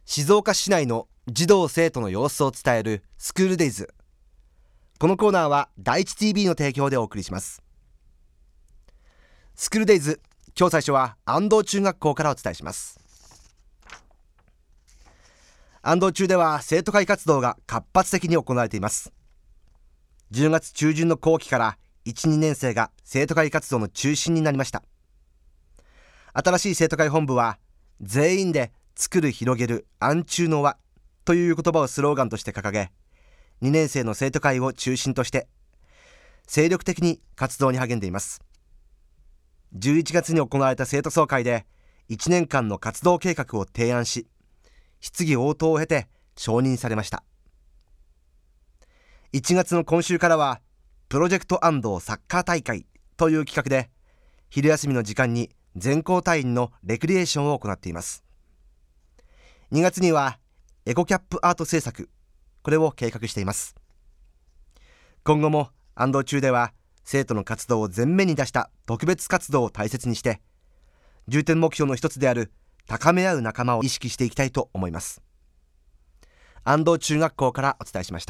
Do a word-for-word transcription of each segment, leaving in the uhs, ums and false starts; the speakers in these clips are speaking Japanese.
静岡市内の児童生徒の様子を伝えるスクールデイズ。このコーナーは第一 ティービー の提供でお送りします。スクールデイズ、今日最初は安藤中学校からお伝えします。安藤中では生徒会活動が活発的に行われています。じゅうがつ中旬の後期からいち、にねん生が生徒会活動の中心になりました。新しい生徒会本部は、全員で作る広げる安中の輪という言葉をスローガンとして掲げ、にねん生の生徒会を中心として精力的に活動に励んでいます。じゅういちがつに行われた生徒総会でいちねんかんの活動計画を提案し、質疑応答を経て承認されました。いちがつの今週からはプロジェクト安藤サッカー大会という企画で、昼休みの時間に全校隊員のレクリエーションを行っています。にがつにはエコキャップアート制作、これを計画しています。今後も安藤中では生徒の活動を前面に出した特別活動を大切にして、重点目標の一つである高め合う仲間を意識していきたいと思います。安藤中学校からお伝えしました。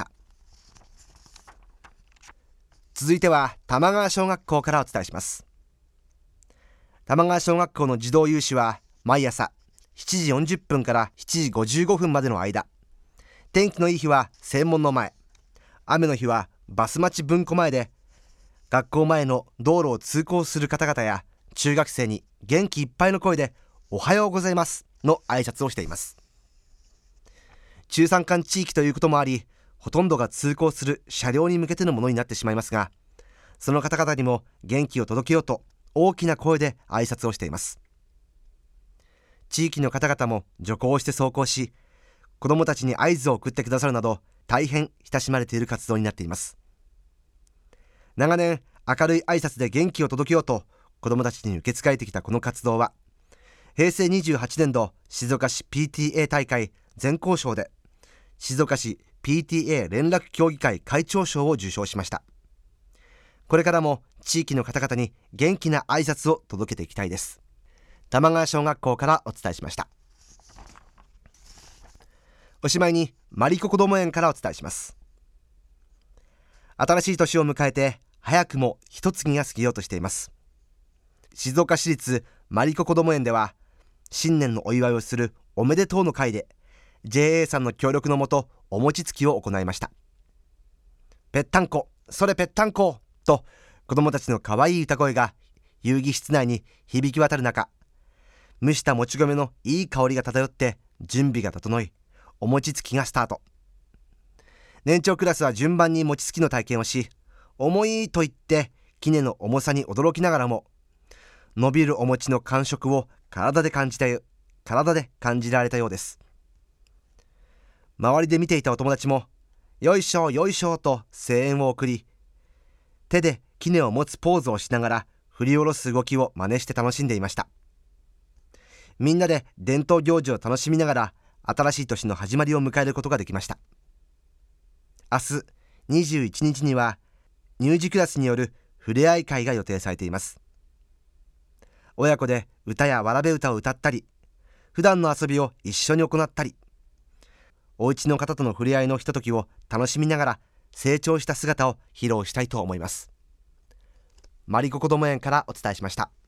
続いては玉川小学校からお伝えします。玉川小学校の児童有志は毎朝しちじよんじゅっぷんからしちじごじゅうごふんまでの間、天気のいい日は正門の前、雨の日はバス待ち文庫前で、学校前の道路を通行する方々や中学生に元気いっぱいの声でおはようございますの挨拶をしています。中山間地域ということもあり、ほとんどが通行する車両に向けてのものになってしまいますが、その方々にも元気を届けようと大きな声で挨拶をしています。地域の方々も徐行して走行し、子どもたちに合図を送ってくださるなど、大変親しまれている活動になっています。長年明るい挨拶で元気を届けようと子どもたちに受け継がれてきたこの活動は、へいせいにじゅうはちねんど静岡市 ピーティーエー 大会全校賞で静岡市 ピーティーエー 連絡協議会会長賞を受賞しました。これからも地域の方々に元気な挨拶を届けていきたいです。玉川小学校からお伝えしました。おしまいにマリコこども園からお伝えします。新しい年を迎えて早くも一月が過ぎようとしています。静岡市立マリコこども園では、新年のお祝いをするおめでとうの会で ジェーエー さんの協力のもとお餅つきを行いました。ぺったんこ、それぺったんこと子どもたちの可愛い歌声が遊戯室内に響き渡る中、蒸したもち米のいい香りが漂って準備が整い、お餅つきがスタート。年長クラスは順番に餅つきの体験をし、重いと言って杵の重さに驚きながらも、伸びるお餅の感触を体で感じたよ体で感じられたようです。周りで見ていたお友達もよいしょよいしょと声援を送り、手で杵を持つポーズをしながら振り下ろす動きを真似して楽しんでいました。みんなで伝統行事を楽しみながら新しい年の始まりを迎えることができました。明日にじゅういちにちには乳児クラスによるふれあい会が予定されています。親子で歌やわらべ歌を歌ったり、普段の遊びを一緒に行ったり、お家の方とのふれあいのひとときを楽しみながら成長した姿を披露したいと思います。マリコこども園からお伝えしました。